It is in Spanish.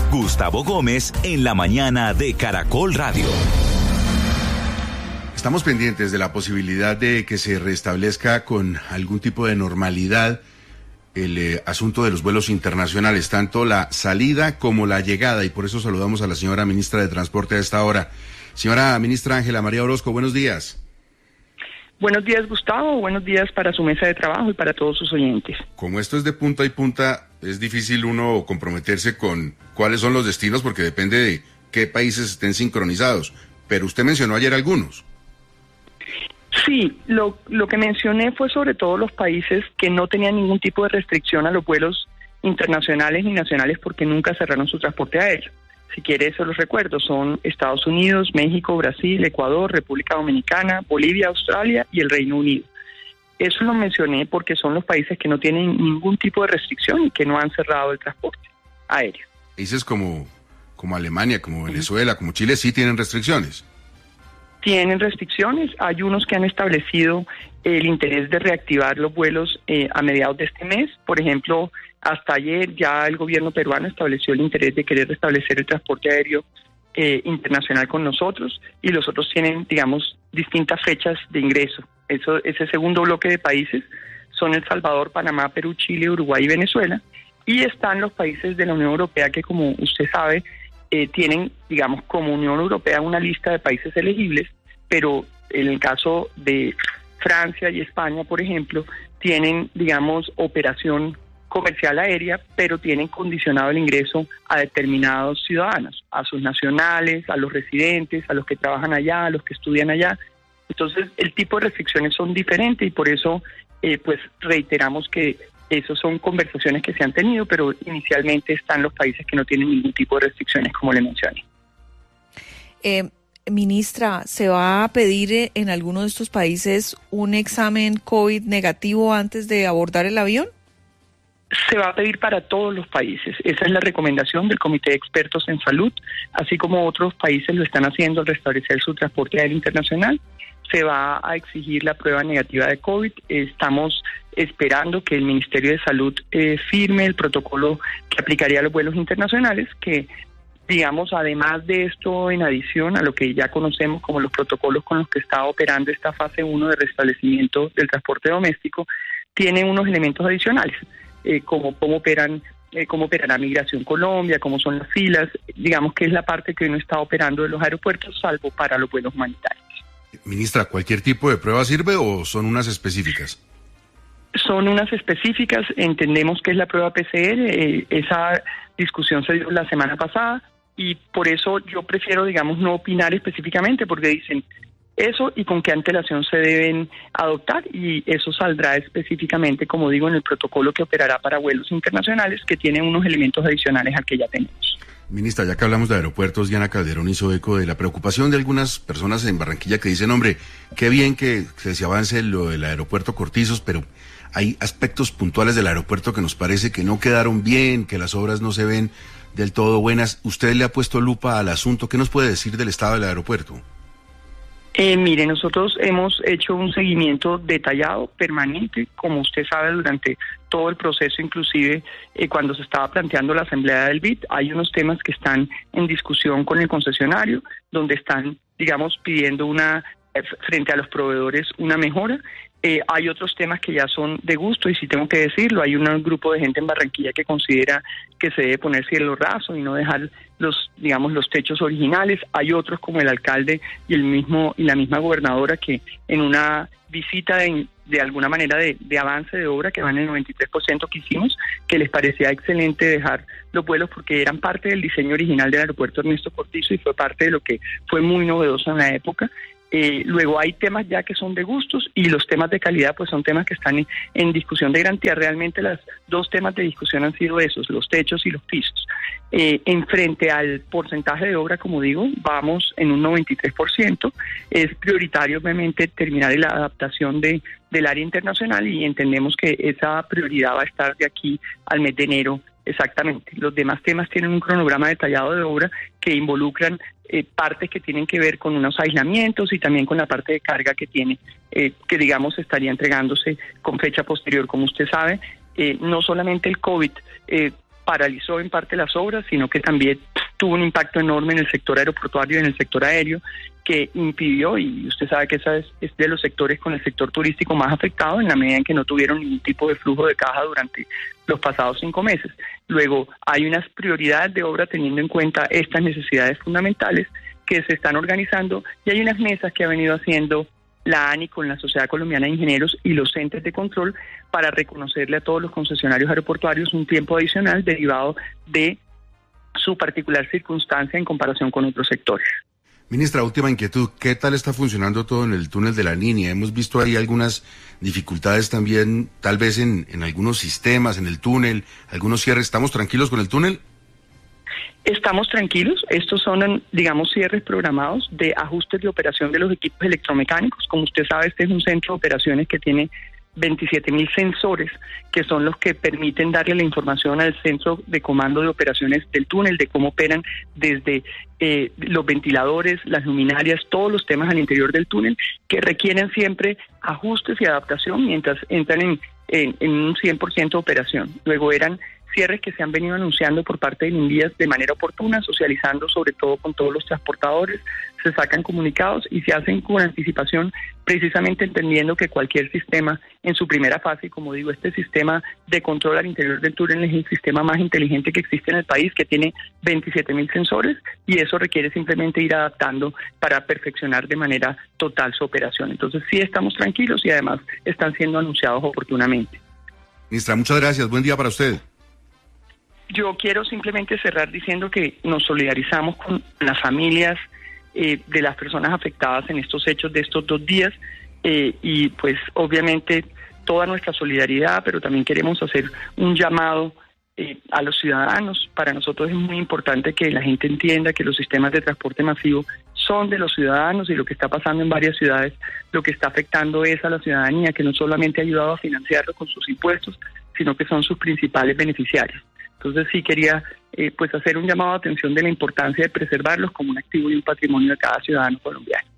Gustavo Gómez en la mañana de Caracol Radio. Estamos pendientes de la posibilidad de que se restablezca con algún tipo de normalidad el asunto de los vuelos internacionales, tanto la salida como la llegada, y por eso saludamos a la señora ministra de Transporte a esta hora. Señora ministra Ángela María Orozco, buenos días. Buenos días, Gustavo. Buenos días para su mesa de trabajo y para todos sus oyentes. Como esto es de punta y punta, es difícil uno comprometerse con cuáles son los destinos porque depende de qué países estén sincronizados. Pero usted mencionó ayer algunos. Sí, lo que mencioné fue sobre todo los países que no tenían ningún tipo de restricción a los vuelos internacionales ni nacionales porque nunca cerraron su transporte aéreo. Si quiere, eso los recuerdo, son Estados Unidos, México, Brasil, Ecuador, República Dominicana, Bolivia, Australia y el Reino Unido. Eso lo mencioné porque son los países que no tienen ningún tipo de restricción y que no han cerrado el transporte aéreo. Países como Alemania, como Venezuela, como Chile, sí tienen restricciones. Tienen restricciones, hay unos que han establecido el interés de reactivar los vuelos a mediados de este mes. Por ejemplo, hasta ayer ya el gobierno peruano estableció el interés de querer restablecer el transporte aéreo internacional con nosotros, y los otros tienen, digamos, distintas fechas de ingreso. Ese segundo bloque de países son El Salvador, Panamá, Perú, Chile, Uruguay y Venezuela, y están los países de la Unión Europea que, como usted sabe, tienen, digamos, como Unión Europea una lista de países elegibles, pero en el caso de Francia y España, por ejemplo, tienen, digamos, operación comercial aérea, pero tienen condicionado el ingreso a determinados ciudadanos, a sus nacionales, a los residentes, a los que trabajan allá, a los que estudian allá. Entonces, el tipo de restricciones son diferentes y por eso, pues, reiteramos que esas son conversaciones que se han tenido, pero inicialmente están los países que no tienen ningún tipo de restricciones, como le mencioné. Ministra, ¿se va a pedir en alguno de estos países un examen COVID negativo antes de abordar el avión? Se va a pedir para todos los países. Esa es la recomendación del Comité de Expertos en Salud, así como otros países lo están haciendo al restablecer su transporte aéreo internacional. Se va a exigir la prueba negativa de COVID. Estamos esperando que el Ministerio de Salud firme el protocolo que aplicaría a los vuelos internacionales, que, digamos, además de esto, en adición a lo que ya conocemos como los protocolos con los que está operando esta fase 1 de restablecimiento del transporte doméstico, tiene unos elementos adicionales, como cómo operará Migración Colombia, cómo son las filas, digamos que es la parte que no está operando de los aeropuertos, salvo para los vuelos humanitarios. Ministra, ¿cualquier tipo de prueba sirve o son unas específicas? Son unas específicas, entendemos que es la prueba PCR, esa discusión se dio la semana pasada y por eso yo prefiero, digamos, no opinar específicamente, porque dicen eso y con qué antelación se deben adoptar, y eso saldrá específicamente, como digo, en el protocolo que operará para vuelos internacionales, que tiene unos elementos adicionales al que ya tenemos. Ministra, ya que hablamos de aeropuertos, Diana Calderón hizo eco de la preocupación de algunas personas en Barranquilla que dicen, hombre, qué bien que se avance lo del aeropuerto Cortizos, pero hay aspectos puntuales del aeropuerto que nos parece que no quedaron bien, que las obras no se ven del todo buenas. ¿Usted le ha puesto lupa al asunto? ¿Qué nos puede decir del estado del aeropuerto? Mire, nosotros hemos hecho un seguimiento detallado, permanente, como usted sabe, durante todo el proceso, inclusive cuando se estaba planteando la asamblea del BID, hay unos temas que están en discusión con el concesionario, donde están, digamos, pidiendo frente a los proveedores una mejora. Hay otros temas que ya son de gusto, y si tengo que decirlo, hay un grupo de gente en Barranquilla que considera que se debe poner cielo raso y no dejar los techos originales. Hay otros, como el alcalde y la misma gobernadora, que en una visita de alguna manera de avance de obra, que van en el 93% que hicimos, que les parecía excelente dejar los vuelos porque eran parte del diseño original del aeropuerto Ernesto Cortizo y fue parte de lo que fue muy novedoso en la época. Luego hay temas ya que son de gustos, y los temas de calidad pues son temas que están en discusión de garantía. Realmente los dos temas de discusión han sido esos, los techos y los pisos. En frente al porcentaje de obra, como digo, vamos en un 93%. Es prioritario obviamente terminar la adaptación del área internacional, y entendemos que esa prioridad va a estar de aquí al mes de enero. Exactamente. Los demás temas tienen un cronograma detallado de obra que involucran partes que tienen que ver con unos aislamientos y también con la parte de carga que tiene, que digamos estaría entregándose con fecha posterior. Como usted sabe, no solamente el COVID paralizó en parte las obras, sino que también tuvo un impacto enorme en el sector aeroportuario y en el sector aéreo, que impidió, y usted sabe que esa es de los sectores con el sector turístico más afectado, en la medida en que no tuvieron ningún tipo de flujo de caja durante los pasados 5 meses. Luego, hay unas prioridades de obra teniendo en cuenta estas necesidades fundamentales que se están organizando, y hay unas mesas que ha venido haciendo la ANI con la Sociedad Colombiana de Ingenieros y los entes de control para reconocerle a todos los concesionarios aeroportuarios un tiempo adicional derivado de su particular circunstancia en comparación con otros sectores. Ministra, última inquietud, ¿qué tal está funcionando todo en el túnel de la Niña? Hemos visto ahí algunas dificultades también, tal vez en algunos sistemas, en el túnel, algunos cierres. ¿Estamos tranquilos con el túnel? Estamos tranquilos, estos son, digamos, cierres programados de ajustes de operación de los equipos electromecánicos. Como usted sabe, este es un centro de operaciones que tiene 27.000 sensores, que son los que permiten darle la información al centro de comando de operaciones del túnel, de cómo operan desde los ventiladores, las luminarias, todos los temas al interior del túnel, que requieren siempre ajustes y adaptación mientras entran en un 100% de operación. Luego eran cierres que se han venido anunciando por parte de Invías de manera oportuna, socializando sobre todo con todos los transportadores, se sacan comunicados y se hacen con anticipación, precisamente entendiendo que cualquier sistema en su primera fase, como digo, este sistema de control al interior del túnel es el sistema más inteligente que existe en el país, que tiene 27.000 sensores, y eso requiere simplemente ir adaptando para perfeccionar de manera total su operación. Entonces sí estamos tranquilos y además están siendo anunciados oportunamente. Ministra, muchas gracias, buen día para usted. Yo quiero simplemente cerrar diciendo que nos solidarizamos con las familias de las personas afectadas en estos hechos de estos 2 días y pues obviamente toda nuestra solidaridad, pero también queremos hacer un llamado a los ciudadanos. Para nosotros es muy importante que la gente entienda que los sistemas de transporte masivo son de los ciudadanos, y lo que está pasando en varias ciudades, lo que está afectando es a la ciudadanía, que no solamente ha ayudado a financiarlo con sus impuestos, sino que son sus principales beneficiarios. Entonces sí quería pues hacer un llamado de atención de la importancia de preservarlos como un activo y un patrimonio de cada ciudadano colombiano.